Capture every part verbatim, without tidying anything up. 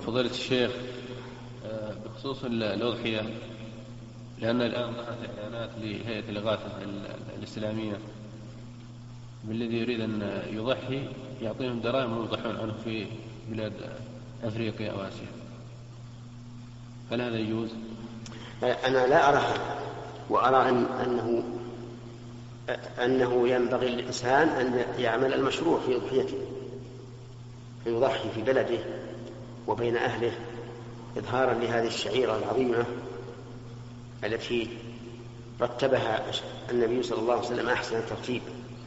فضيلة الشيخ بخصوص الأضحية، لأن الآن ظهرت إعلانات لهيئة الإغاثة الإسلامية بالذي يريد أن يضحي يعطيهم دراهم ويضحون عنه في بلاد أفريقيا وآسيا، هل هذا يجوز؟ أنا لا أراها، وأرى أن أنه أنه ينبغي للإنسان أن يعمل المشروع في أضحيته، فيضحي في بلده وبين أهله إظهارا لهذه الشعيرة العظيمة التي رتبها النبي صلى الله عليه وسلم أحسن الترتيب،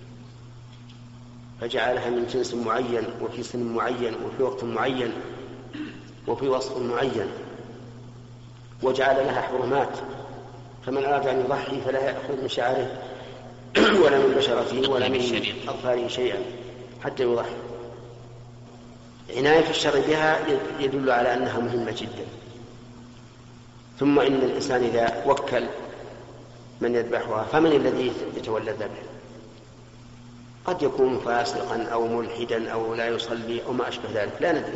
فجعلها من جنس معين وفي سن معين وفي وقت معين وفي وصف معين، وجعل لها حرمات، فمن أراد أن يضحي فلا يأخذ من شعره ولا من بشرته ولا من أظفاره شيئا حتى يضحي. عناية الشرع بها يدل على أنها مهمة جدا. ثم إن الإنسان إذا وكل من يذبحها فمن الذي يتولى الذبح؟ قد يكون فاسقا أو ملحدا أو لا يصلي أو ما أشبه ذلك، لا ندري.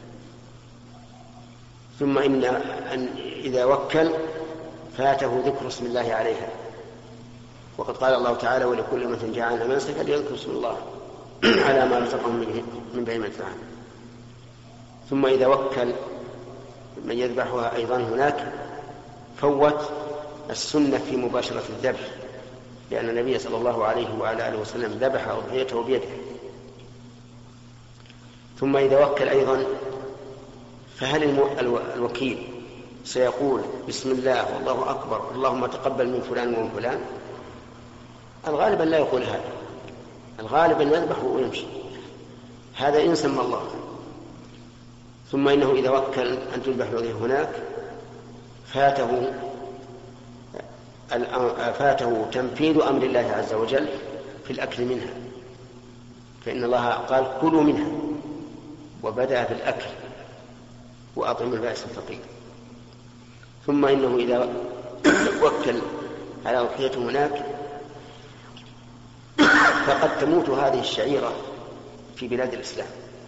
ثم إن أن إذا وكل فاته ذكر اسم الله عليها، وقد قال الله تعالى: ولكل أمة جعلنا منسكا ليذكروا اسم الله على ما رزقهم من بهيمة الأنعام. ثم إذا وكل من يذبحها أيضا هناك فوت السنة في مباشرة الذبح، لأن النبي صلى الله عليه وعلى آله وسلم ذبح أضحيته بيده. ثم إذا وكل أيضا فهل الوكيل سيقول بسم الله والله أكبر اللهم تقبل من فلان ومن فلان؟ الغالب أن لا يقول هذا، الغالب أن يذبح ويمشي، هذا إن سمى الله. ثم إنه إذا وكل أن تذبح هناك فاته فاته تنفيذ أمر الله عز وجل في الأكل منها، فإن الله قال: كلوا منها، وبدأ بالأكل وأطعموا البائس الفقير. ثم إنه إذا وكل على أضحيته هناك فقد تموت هذه الشعيرة في بلاد الإسلام.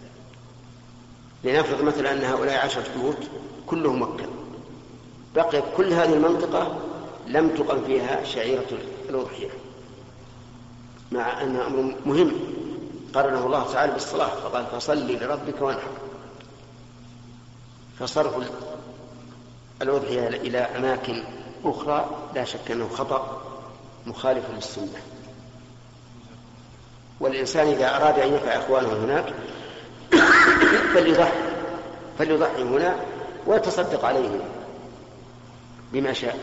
لنفرض مثلا أن هؤلاء عشرة بيوت كلهم وكل، بقيت كل هذه المنطقة لم تقم فيها شعيرة الأضحية، مع أنها أمر مهم قرنه الله تعالى بالصلاة، فقال: فصل لربك وانحر. فصرف الأضحية إلى أماكن أخرى لا شك أنه خطأ مخالف للسنة. والإنسان إذا أراد أن ينفع إخوانه هناك فليضحي فليضحي هنا ويتصدق عليهم بما شاء.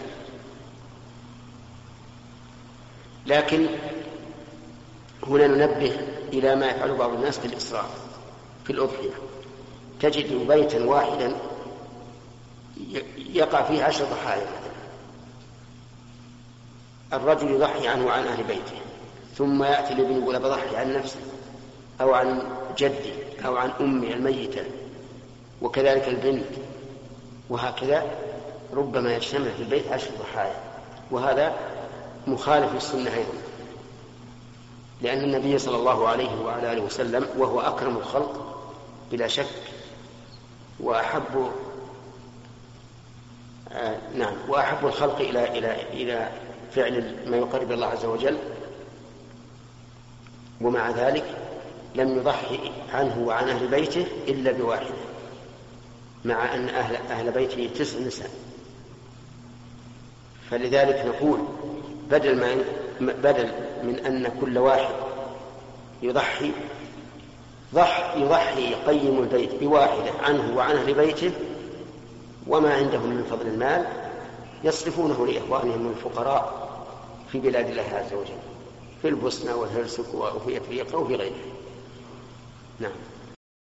لكن هنا ننبه إلى ما يفعل بعض الناس في الإسراف في الأضحية. تجد بيتا واحدا يقع فيه عشر ضحايا، الرجل يضحي عنه وعن أهل بيته، ثم يأتي لابنه يقول: بضحي عن نفسي أو عن جدي أو عن أمي الميتة، وكذلك البنت، وهكذا ربما يجتمع في البيت عشر ضحايا، وهذا مخالف للسنة أيضا، لأن النبي صلى الله عليه وعلى آله وسلم وهو أكرم الخلق بلا شك وأحب آه نعم وأحب الخلق إلى إلى إلى فعل ما يقرب الله عز وجل، ومع ذلك لم يضحي عنه وعن أهل بيته إلا بواحدة، مع أن أهل, أهل بيته تسع نساء. فلذلك نقول بدل, ما بدل من أن كل واحد يضحي ضح يضحي يقيم البيت بواحدة عنه وعن أهل بيته، وما عندهم من فضل المال يصرفونه لإخوانهم الفقراء في بلاد الله عز وجل، في البوسنة والهرسك وفي أفريقيا وفي غيرها. نعم.